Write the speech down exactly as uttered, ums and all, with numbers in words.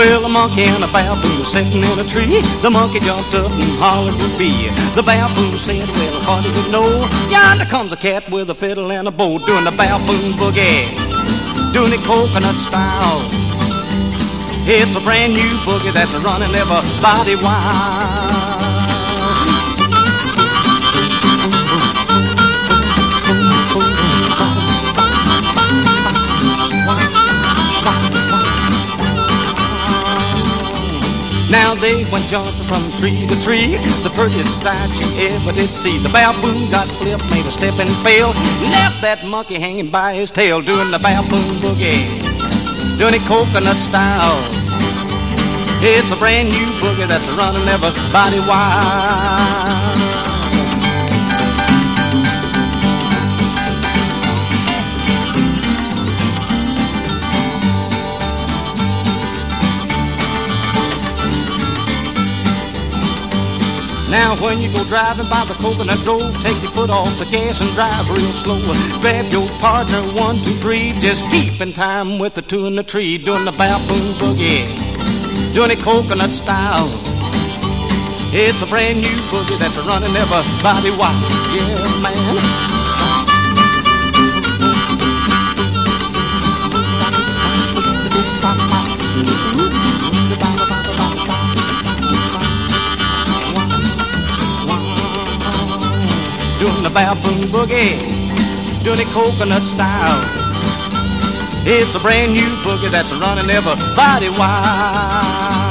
Well, a monkey and a baboon were sitting in a tree. The monkey jumped up and hollered to be. The baboon said, well, how did you know? Yonder comes a cat with a fiddle and a bow, doing the baboon boogie, doing it coconut style. It's a brand new boogie that's running everybody wild. Now they went jumping from tree to tree, the prettiest sight you ever did see. The baboon got flipped, made a step and fell, left that monkey hanging by his tail, doing the baboon boogie, doing it coconut style. It's a brand new boogie that's running everybody wild. Now when you go driving by the coconut grove, take your foot off the gas and drive real slow. Grab your partner, one, two, three, just keep in time with the two in the tree, doing the baboon boogie, doing it coconut style. It's a brand new boogie that's running everybody wild. Yeah, man. Doing the baboon boogie, doing it coconut style. It's a brand new boogie that's running everybody wild.